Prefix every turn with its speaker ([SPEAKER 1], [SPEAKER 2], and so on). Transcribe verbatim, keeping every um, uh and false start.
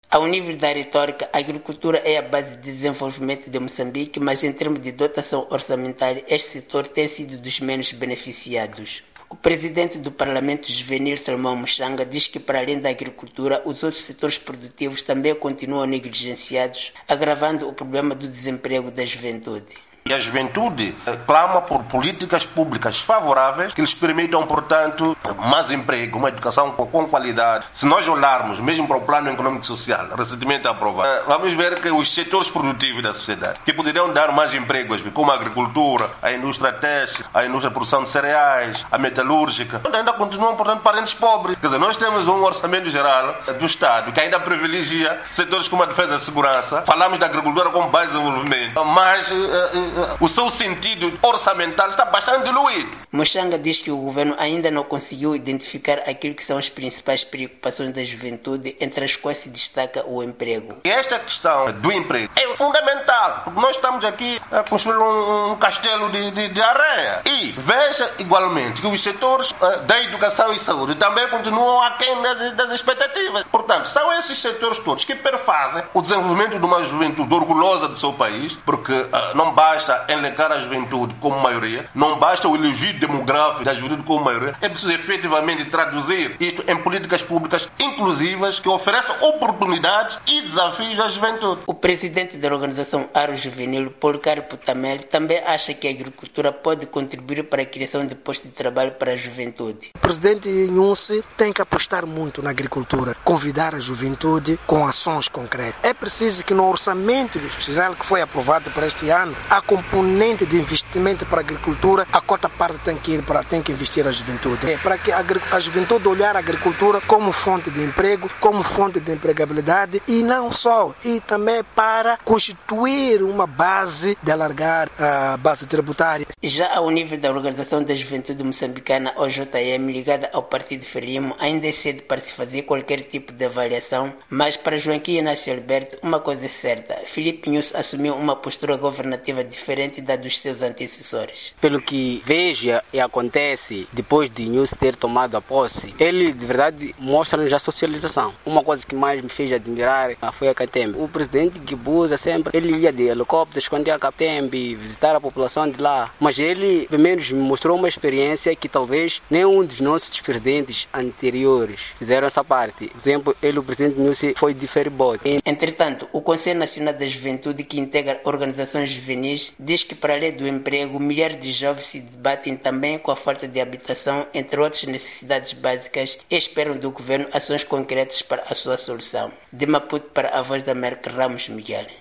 [SPEAKER 1] Ao nível da retórica, a agricultura é a base de desenvolvimento de Moçambique, mas em termos de dotação orçamentária, este setor tem sido dos menos beneficiados. O presidente do Parlamento Juvenil, Salomão Mushanga, diz que, para além da agricultura, os outros setores produtivos também continuam negligenciados, agravando o problema do desemprego da juventude.
[SPEAKER 2] E a juventude clama por políticas públicas favoráveis que lhes permitam, portanto, mais emprego, uma educação com, com qualidade. Se nós olharmos mesmo para o plano econômico e social, recentemente aprovado, vamos ver que os setores produtivos da sociedade, que poderiam dar mais empregos, como a agricultura, a indústria têxtil, a indústria de produção de cereais, a metalúrgica, ainda continuam, portanto, parentes pobres. Quer dizer, nós temos um orçamento geral do Estado que ainda privilegia setores como a defesa e a segurança. Falamos da agricultura como base de desenvolvimento, mas o seu sentido orçamental está bastante diluído.
[SPEAKER 1] Mushanga diz que o governo ainda não conseguiu identificar aquilo que são as principais preocupações da juventude, entre as quais se destaca o emprego.
[SPEAKER 2] E esta questão do emprego é fundamental, porque nós estamos aqui a construir um, um castelo de, de, de areia. E veja igualmente que os setores uh, da educação e saúde também continuam aquém das, das expectativas. Portanto, são esses setores todos que perfazem o desenvolvimento de uma juventude orgulhosa do seu país, porque uh, não basta elencar a juventude como maioria, não basta o elogio demográfico da juventude como maioria, é preciso efetivamente traduzir isto em políticas públicas inclusivas que ofereçam oportunidades e desafios à juventude.
[SPEAKER 1] O presidente da organização Aro Juvenil, Policarpo Tamel, também acha que a agricultura pode contribuir para a criação de postos de trabalho para a juventude.
[SPEAKER 3] O presidente Nussi tem que apostar muito na agricultura, convidar a juventude com ações concretas. É preciso que no orçamento geral que foi aprovado para este ano, a componente de investimento para a agricultura, a cota parte tem que ir para tem que investir a juventude. É, para que a, a juventude olhar a agricultura como fonte de emprego, como fonte de empregabilidade e não só, e também para constituir uma base de alargar a base tributária.
[SPEAKER 1] Já ao nível da Organização da Juventude Moçambicana, O J M, ligada ao Partido Frelimo, ainda é cedo para se fazer qualquer tipo de avaliação, mas para Joaquim Inácio Alberto, uma coisa é certa: Filipe Nyusi assumiu uma postura governativa diferente da dos seus antecessores.
[SPEAKER 4] Pelo que veja e acontece depois de Nyusi ter tomado a posse, ele de verdade mostra-nos a socialização. Uma coisa que mais me fez admirar foi a Catembe. O presidente Guebuza sempre, ele ia de helicópteros quando ia a Catembe, visitar a população de lá, mas ele pelo menos me mostrou uma experiência que talvez nenhum dos nossos presidentes anteriores fizeram essa parte. Por exemplo, ele, o presidente Nyusi, foi de ferryboat.
[SPEAKER 1] Entretanto, o Conselho Nacional da Juventude, que integra organizações juvenis, diz que para além do emprego, milhares de jovens se debatem também com a falta de habitação, entre outras necessidades básicas, e esperam do governo ações concretas para a sua solução. De Maputo para a Voz da América, Ramos Miguel.